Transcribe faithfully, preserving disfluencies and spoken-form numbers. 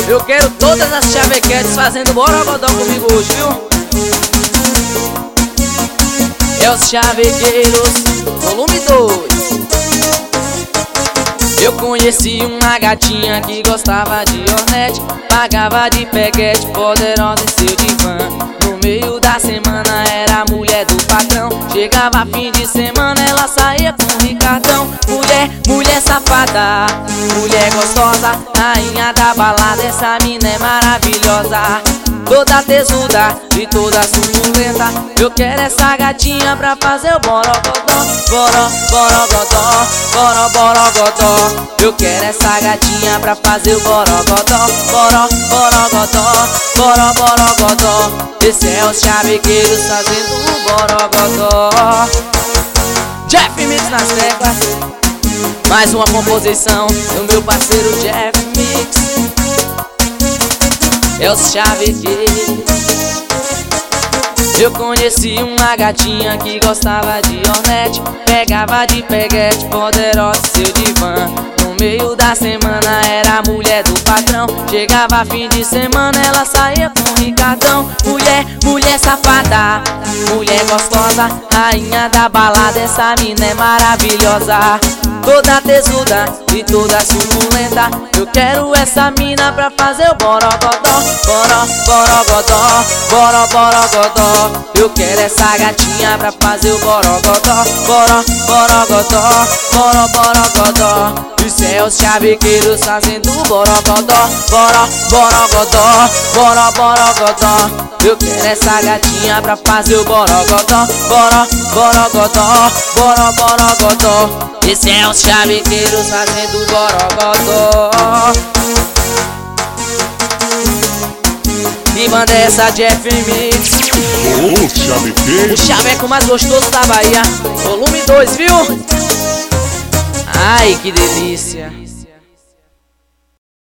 Eu quero todas as chavequetes fazendo borogodó comigo hoje, viu? É os Chavequeiros, volume dois. Eu conheci uma gatinha que gostava de Hornet, pagava de peguete, poderosa em seu divã. No meio da semana era a mulher do patrão. Chegava fim de semana, ela saía com o Ricardão. Mulher, mulher safada, mulher gostosa, rainha da balada, essa mina é maravilhosa. Toda tesuda e toda suculenta. Eu quero essa gatinha pra fazer o borogodó. Boró, borogodó, boró, borogodó. Eu quero essa gatinha pra fazer o borogodó. Boró, borogodó, boró, borogodó. Esse é os Chavequeiros fazendo o borogodó. Jeff Mix nas teclas. Mais uma composição do meu parceiro Jeff Mix. É os Chavequeiros. Eu conheci uma gatinha que gostava de Hornet, pegava de peguete, poderosa em seu divã. No meio da semana era a mulher do patrão. Chegava fim de semana, ela saía com o Ricardão. Mulher, mulher safada, mulher gostosa, rainha da balada, essa mina é maravilhosa. Toda tesuda e toda suculenta. Eu quero essa mina pra fazer o borogodó. Boró, borogodó, boró, borogodó. Eu quero essa gatinha pra fazer o borogodó. Boró, borogodó, boró, borogodó. Isso é os Chavequeiros fazendo o borogodó. Boró, borogodó, boró, borogodó. Eu quero essa gatinha pra fazer o borogodó. Boró, borogodó, boró, borogodó. Esse é os Chavequeiros fazendo o borogodó. Que banda é essa, Jeff Mix? O Chavequeiro. O chaveco mais gostoso da Bahia. Volume dois, viu? Ai, que delícia.